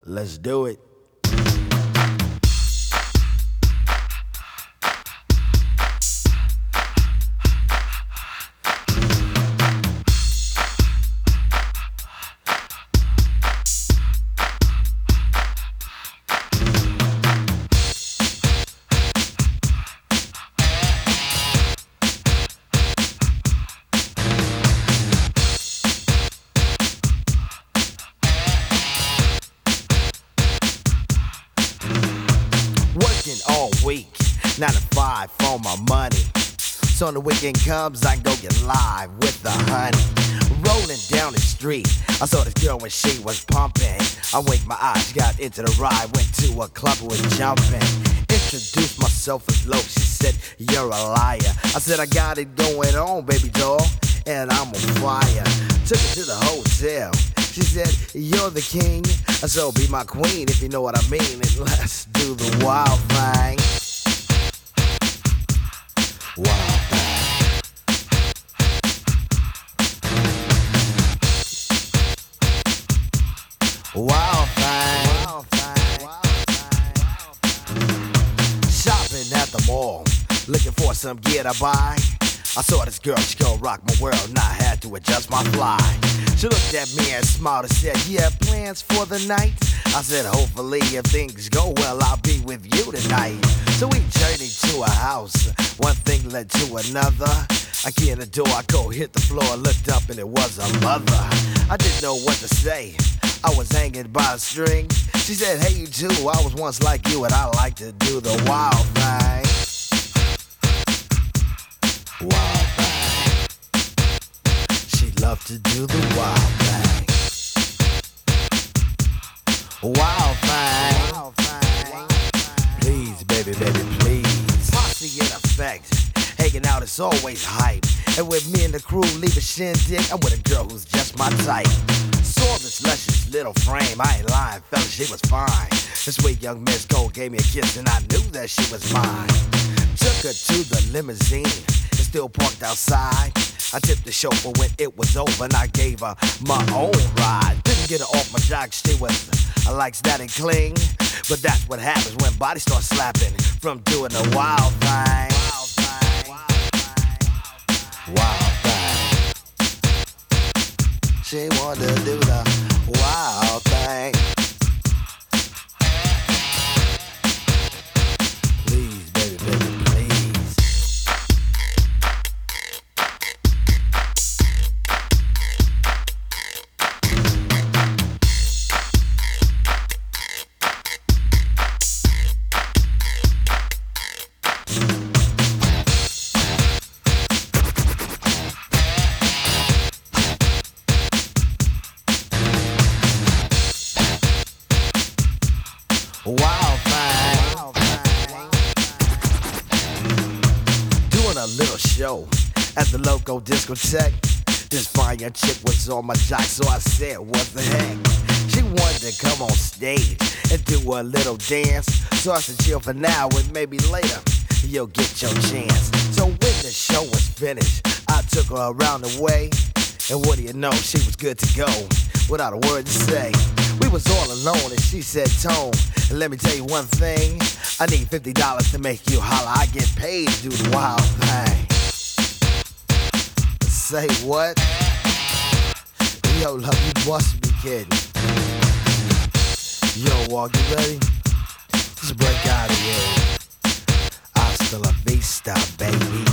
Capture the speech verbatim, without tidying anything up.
Let's do it. All week, nine to five for my money. So when the weekend comes, I can go get live with the honey. Rolling down the street, I saw this girl when she was pumping. I winked my eyes, got into the ride, went to a club and was jumping. Introduced myself as low, she said, you're a liar. I said, I got it going on, baby doll, and I'm on fire. Took her to the hotel. She said, you're the king, so be my queen if you know what I mean. And let's do the wild thing. Wild thing. Wild thing. Wild thing. Shopping at the mall, looking for some gear to buy. I saw this girl, she gon' rock my world, and I had to adjust my fly. She looked at me and smiled and said, you have plans for the night? I said, hopefully if things go well, I'll be with you tonight. So we journeyed to a house, one thing led to another. I get in the door, I go hit the floor, looked up and it was a mother. I didn't know what to say, I was hanging by a string. She said, hey you too, I was once like you and I like to do the wild thing. Wild thing. She loved to do the wild thing. Wild thing. Wild thing. Please, baby, baby, please. Posse in effect. Hanging out is always hype. And with me and the crew leave a shindig, I'm with a girl who's just my type. Saw this luscious little frame, I ain't lying, fella, she was fine. This sweet young Miss Gold gave me a kiss and I knew that she was mine. Took her to the limousine, it's still parked outside. I tipped the chauffeur when it was over and I gave her my own ride. Didn't get her off my jock, she was, I like static cling. But that's what happens when bodies start slapping from doing the wild thing. Wild thing. Wild thing. She wanted to do the wild thing. Please, baby, baby, please. Wild thing. Wild thing. Doing a little show at the local discotheque. This fine young chick was on my jock, so I said, what the heck? She wanted to come on stage and do a little dance. So I said, chill for now and maybe later you'll get your chance. So when the show was finished, I took her around the way. And what do you know, she was good to go without a word to say. We was all alone and she said, Tone, and let me tell you one thing, I need fifty dollars to make you holler. I get paid to do the wild thing. Say what? Yo, love, you must be kidding. Yo, Walk, you ready? Just break out of here. Hasta la vista, baby.